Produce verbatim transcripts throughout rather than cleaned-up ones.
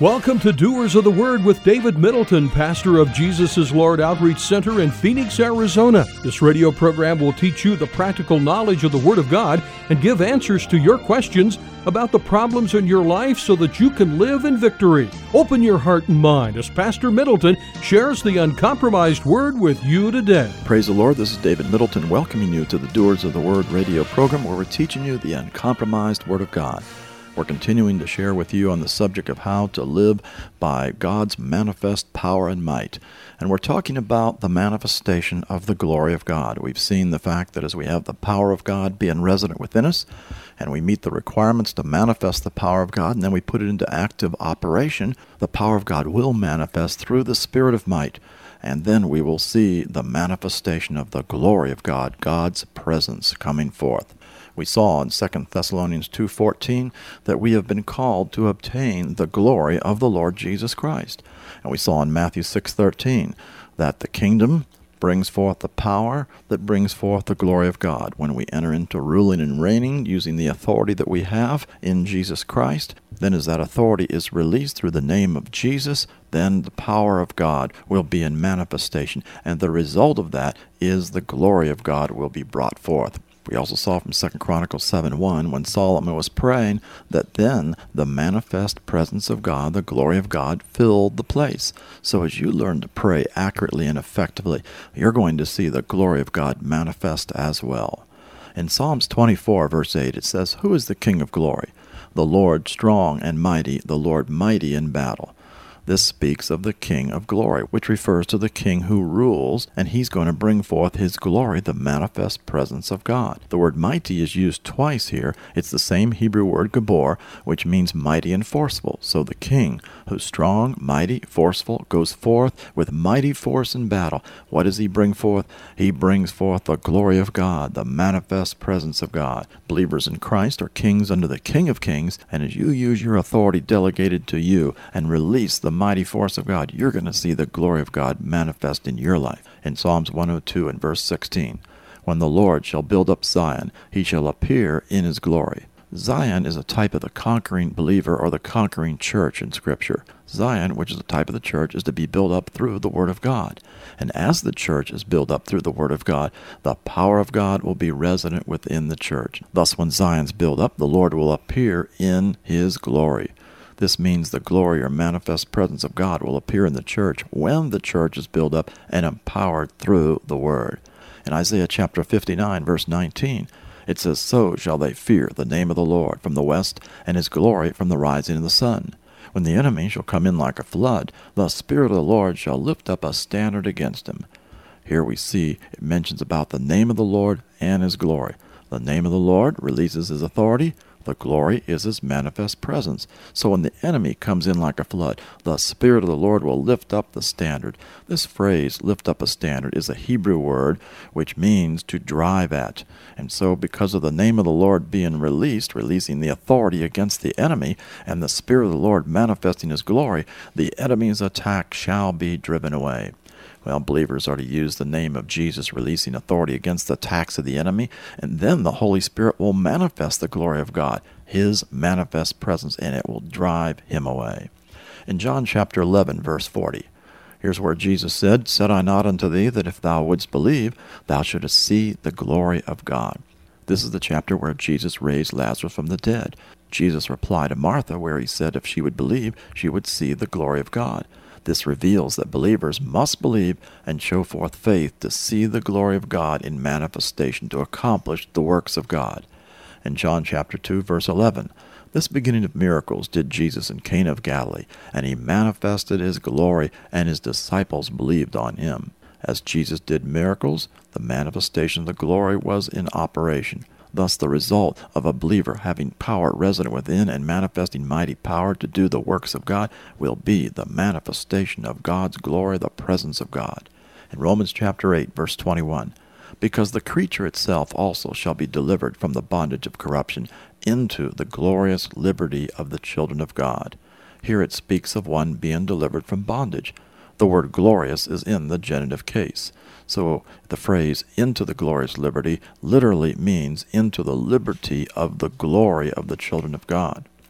Welcome to Doers of the Word with David Middleton, pastor of Jesus is Lord Outreach Center in Phoenix, Arizona. This radio program will teach you the practical knowledge of the Word of God and give answers to your questions about the problems in your life so that you can live in victory. Open your heart and mind as Pastor Middleton shares the uncompromised Word with you today. Praise the Lord. This is David Middleton welcoming you to the Doers of the Word radio program where we're teaching you the uncompromised Word of God. We're continuing to share with you on the subject of how to live by God's manifest power and might. And we're talking about the manifestation of the glory of God. We've seen the fact that as we have the power of God being resident within us, and we meet the requirements to manifest the power of God, and then we put it into active operation, the power of God will manifest through the Spirit of might. And then we will see the manifestation of the glory of God, God's presence coming forth. We saw in Second Thessalonians two fourteen that we have been called to obtain the glory of the Lord Jesus Christ. And we saw in Matthew six thirteen that the kingdom brings forth the power that brings forth the glory of God. When we enter into ruling and reigning using the authority that we have in Jesus Christ, then as that authority is released through the name of Jesus, then the power of God will be in manifestation. And the result of that is the glory of God will be brought forth. We also saw from Second Chronicles seven one, when Solomon was praying, that then the manifest presence of God, the glory of God, filled the place. So as you learn to pray accurately and effectively, you're going to see the glory of God manifest as well. In Psalms twenty-four, verse eight, it says, "Who is the King of glory? The Lord strong and mighty, the Lord mighty in battle." This speaks of the King of glory, which refers to the King who rules, and he's going to bring forth his glory, the manifest presence of God. The word mighty is used twice here. It's the same Hebrew word gabor, which means mighty and forceful. So the King, who's strong, mighty, forceful, goes forth with mighty force in battle. What does he bring forth? He brings forth the glory of God, the manifest presence of God. Believers in Christ are kings under the King of kings, and as you use your authority delegated to you and release the mighty force of God, you're going to see the glory of God manifest in your life. In Psalms one oh two and verse sixteen, "When the Lord shall build up Zion, he shall appear in his glory." Zion is a type of the conquering believer or the conquering church in Scripture. Zion, which is a type of the church, is to be built up through the Word of God. And as the church is built up through the Word of God, the power of God will be resident within the church. Thus, when Zion's built up, the Lord will appear in his glory. This means the glory or manifest presence of God will appear in the church when the church is built up and empowered through the Word. In Isaiah chapter fifty-nine, verse nineteen, it says, "So shall they fear the name of the Lord from the west, and his glory from the rising of the sun. When the enemy shall come in like a flood, the Spirit of the Lord shall lift up a standard against him." Here we see it mentions about the name of the Lord and his glory. The name of the Lord releases his authority. The glory is his manifest presence. So when the enemy comes in like a flood, the Spirit of the Lord will lift up the standard. This phrase, lift up a standard, is a Hebrew word which means to drive at. And so because of the name of the Lord being released, releasing the authority against the enemy, and the Spirit of the Lord manifesting his glory, the enemy's attack shall be driven away. Well, believers are to use the name of Jesus, releasing authority against the attacks of the enemy, and then the Holy Spirit will manifest the glory of God, his manifest presence, and it will drive him away. In John chapter eleven, verse forty, here's where Jesus said, "Said I not unto thee that if thou wouldst believe, thou shouldest see the glory of God?" This is the chapter where Jesus raised Lazarus from the dead. Jesus replied to Martha where he said if she would believe, she would see the glory of God. This reveals that believers must believe and show forth faith to see the glory of God in manifestation, to accomplish the works of God. In John chapter two, verse eleven, "This beginning of miracles did Jesus in Cana of Galilee, and he manifested his glory, and his disciples believed on him." As Jesus did miracles, the manifestation of the glory was in operation. Thus the result of a believer having power resident within and manifesting mighty power to do the works of God will be the manifestation of God's glory, the presence of God. In Romans chapter eight, verse twenty-one, "Because the creature itself also shall be delivered from the bondage of corruption into the glorious liberty of the children of God." Here it speaks of one being delivered from bondage. The word glorious is in the genitive case. So the phrase "into the glorious liberty" literally means into the liberty of the glory of the children of God.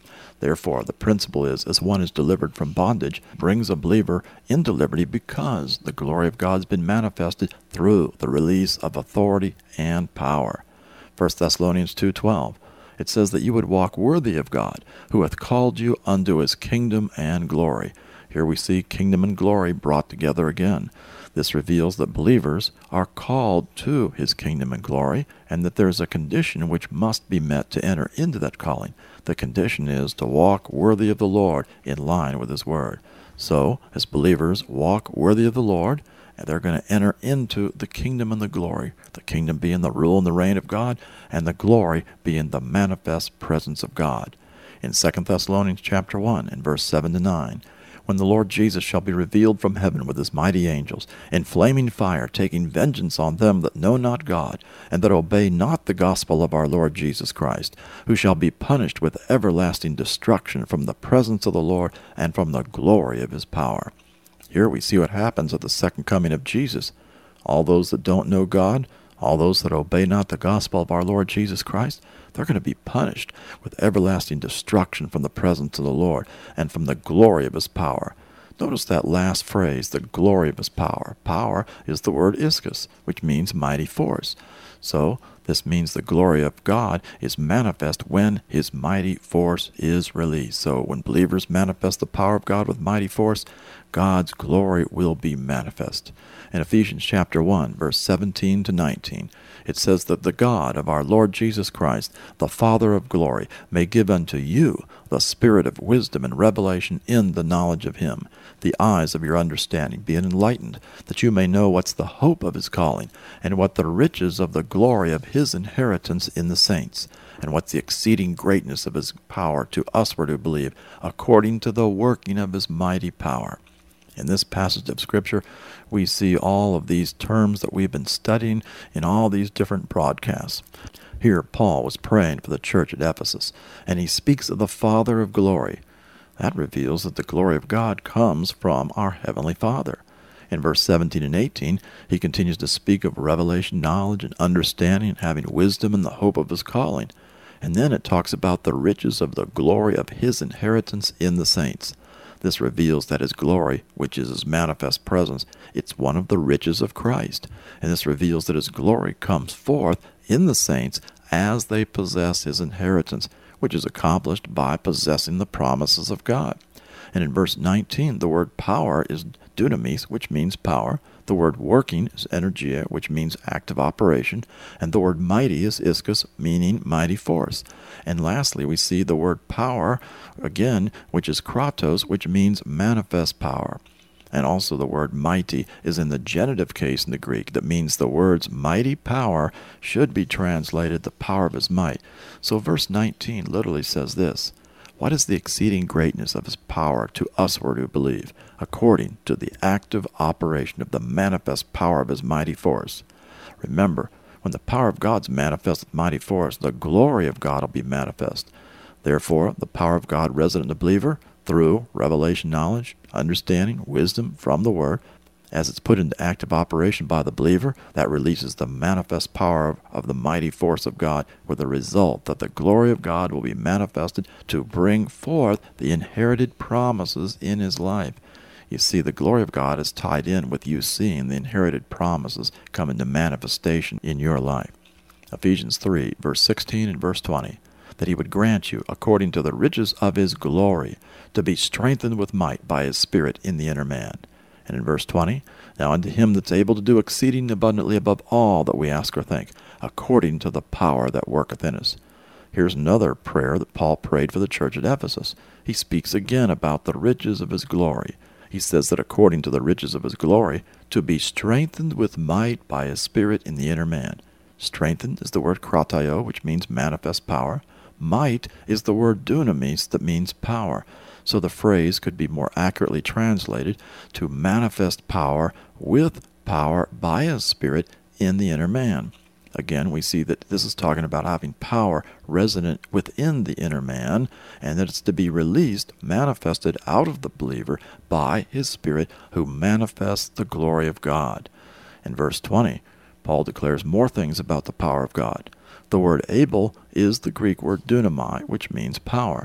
Therefore, the principle is, as one is delivered from bondage, brings a believer into liberty because the glory of God has been manifested through the release of authority and power. First Thessalonians two twelve, it says that you would walk worthy of God, who hath called you unto his kingdom and glory. Here we see kingdom and glory brought together again. This reveals that believers are called to his kingdom and glory, and that there is a condition which must be met to enter into that calling. The condition is to walk worthy of the Lord in line with his word. So, as believers walk worthy of the Lord, and they're going to enter into the kingdom and the glory, the kingdom being the rule and the reign of God, and the glory being the manifest presence of God. In Second Thessalonians chapter one, in verse seven to nine, when the Lord Jesus shall be revealed from heaven with his mighty angels, in flaming fire, taking vengeance on them that know not God, and that obey not the gospel of our Lord Jesus Christ, who shall be punished with everlasting destruction from the presence of the Lord and from the glory of his power. Here we see what happens at the second coming of Jesus. All those that don't know God, all those that obey not the gospel of our Lord Jesus Christ, they're going to be punished with everlasting destruction from the presence of the Lord and from the glory of his power. Notice that last phrase, the glory of his power. Power is the word ischus, which means mighty force. So this means the glory of God is manifest when his mighty force is released. So when believers manifest the power of God with mighty force, God's glory will be manifest. In Ephesians chapter one, verse seventeen to nineteen, it says that the God of our Lord Jesus Christ, the Father of glory, may give unto you the spirit of wisdom and revelation in the knowledge of him, the eyes of your understanding being enlightened, that you may know what's the hope of his calling, and what the riches of the glory of his inheritance in the saints, and what the exceeding greatness of his power to usward who believe, according to the working of his mighty power. In this passage of Scripture, we see all of these terms that we've been studying in all these different broadcasts. Here, Paul was praying for the church at Ephesus, and he speaks of the Father of glory. That reveals that the glory of God comes from our Heavenly Father. In verse seventeen and eighteen, he continues to speak of revelation, knowledge, and understanding, having wisdom and the hope of his calling. And then it talks about the riches of the glory of his inheritance in the saints. This reveals that his glory, which is his manifest presence, it's one of the riches of Christ. And this reveals that his glory comes forth in the saints as they possess his inheritance, which is accomplished by possessing the promises of God. And in verse nineteen, the word power is dunamis, which means power. The word working is energia, which means active operation. And the word mighty is ischus, meaning mighty force. And lastly, we see the word power, again, which is kratos, which means manifest power. And also the word mighty is in the genitive case in the Greek. That means the words mighty power should be translated the power of his might. So verse nineteen literally says this: what is the exceeding greatness of his power to usward who believe, according to the active operation of the manifest power of his mighty force? Remember, when the power of God's manifest with mighty force, the glory of God will be manifest. Therefore, the power of God resident in the believer, through revelation knowledge, understanding, wisdom from the Word, as it's put into active operation by the believer, that releases the manifest power of, of the mighty force of God, with the result that the glory of God will be manifested to bring forth the inherited promises in his life. You see, the glory of God is tied in with you seeing the inherited promises come into manifestation in your life. Ephesians three, verse sixteen and verse twenty, that he would grant you, according to the riches of his glory, to be strengthened with might by his Spirit in the inner man. And in verse twenty, now unto him that's able to do exceeding abundantly above all that we ask or think, according to the power that worketh in us. Here's another prayer that Paul prayed for the church at Ephesus. He speaks again about the riches of his glory. He says that according to the riches of his glory, to be strengthened with might by his Spirit in the inner man. Strengthened is the word kratio, which means manifest power. Might is the word dunamis, that means power. So the phrase could be more accurately translated to manifest power with power by his Spirit in the inner man. Again, we see that this is talking about having power resident within the inner man, and that it's to be released, manifested out of the believer by his Spirit, who manifests the glory of God. In verse twenty, Paul declares more things about the power of God. The word able is the Greek word dunamai, which means power.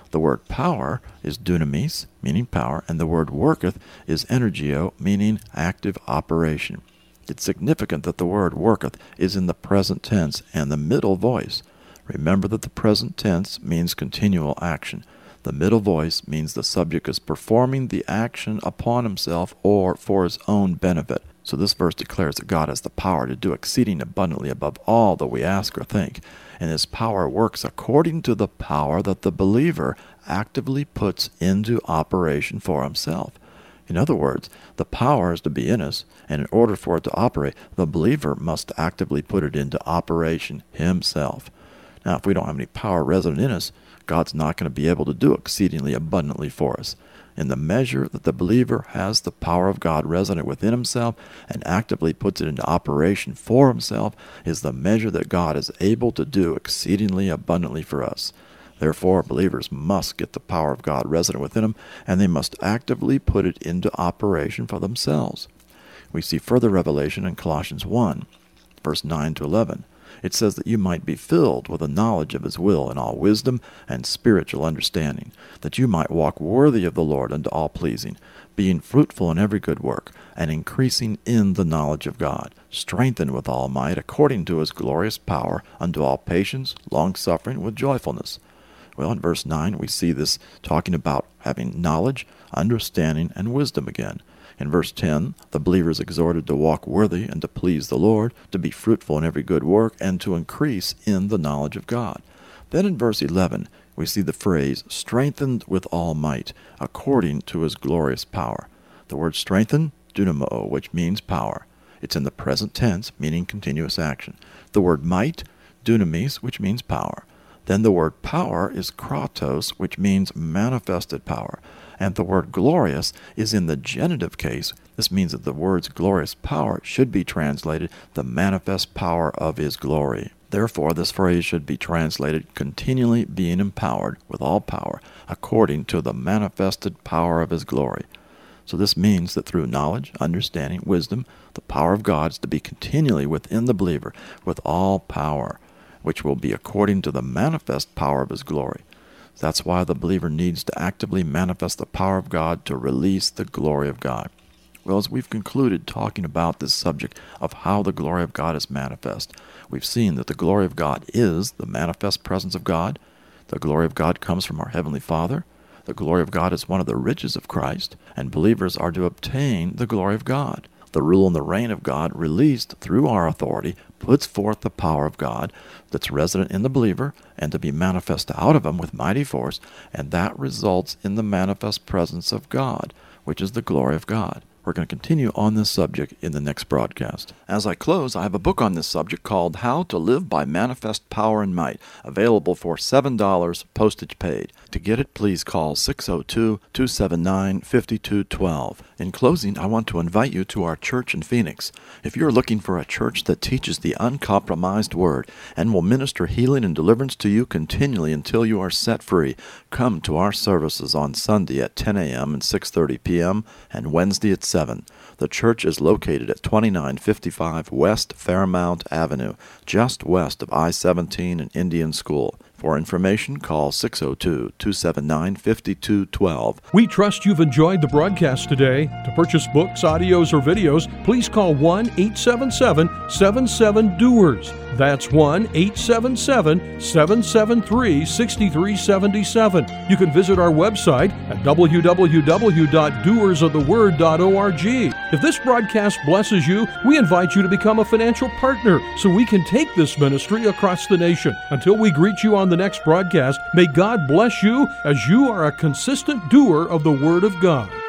The word power is dunamis, meaning power, and the word worketh is energio, meaning active operation. It's significant that the word worketh is in the present tense and the middle voice. Remember that the present tense means continual action. The middle voice means the subject is performing the action upon himself or for his own benefit. So this verse declares that God has the power to do exceeding abundantly above all that we ask or think, and his power works according to the power that the believer actively puts into operation for himself. In other words, the power is to be in us, and in order for it to operate, the believer must actively put it into operation himself. Now, if we don't have any power resident in us, God's not going to be able to do exceedingly abundantly for us. In the measure that the believer has the power of God resident within himself and actively puts it into operation for himself is the measure that God is able to do exceedingly abundantly for us. Therefore, believers must get the power of God resident within them, and they must actively put it into operation for themselves. We see further revelation in Colossians one, verse nine to eleven. It says that you might be filled with the knowledge of his will in all wisdom and spiritual understanding, that you might walk worthy of the Lord unto all pleasing, being fruitful in every good work, and increasing in the knowledge of God, strengthened with all might according to his glorious power unto all patience, long-suffering with joyfulness. Well, in verse nine, we see this talking about having knowledge, understanding, and wisdom again. In verse ten, the believer is exhorted to walk worthy and to please the Lord, to be fruitful in every good work, and to increase in the knowledge of God. Then in verse eleven, we see the phrase, strengthened with all might, according to his glorious power. The word strengthen, dunamo, which means power. It's in the present tense, meaning continuous action. The word might, dunamis, which means power. Then the word power is kratos, which means manifested power. And the word glorious is in the genitive case. This means that the word's glorious power should be translated the manifest power of his glory. Therefore, this phrase should be translated continually being empowered with all power according to the manifested power of his glory. So this means that through knowledge, understanding, wisdom, the power of God is to be continually within the believer with all power, which will be according to the manifest power of his glory. That's why the believer needs to actively manifest the power of God to release the glory of God. Well, as we've concluded talking about this subject of how the glory of God is manifest, we've seen that the glory of God is the manifest presence of God. The glory of God comes from our Heavenly Father. The glory of God is one of the riches of Christ, and believers are to obtain the glory of God. The rule and the reign of God released through our authority puts forth the power of God that's resident in the believer and to be manifest out of him with mighty force, and that results in the manifest presence of God, which is the glory of God. We're going to continue on this subject in the next broadcast. As I close, I have a book on this subject called How to Live by Manifest Power and Might, available for seven dollars, postage paid. To get it, please call six oh two, two seven nine, five two one two. In closing, I want to invite you to our church in Phoenix. If you're looking for a church that teaches the uncompromised word and will minister healing and deliverance to you continually until you are set free, come to our services on Sunday at ten a.m. and six thirty p.m. and Wednesday at seven. The church is located at twenty-nine fifty-five West Fairmount Avenue, just west of I seventeen and Indian School. For information, call six oh two, two seven nine, five two one two. We trust you've enjoyed the broadcast today. To purchase books, audios, or videos, please call one eight seven seven, seven seven, D O E R S. That's one eight seven seven, seven seven three, six three seven seven. You can visit our website at w w w dot doers of the word dot org. If this broadcast blesses you, we invite you to become a financial partner so we can take this ministry across the nation. Until we greet you on the next broadcast, may God bless you as you are a consistent doer of the Word of God.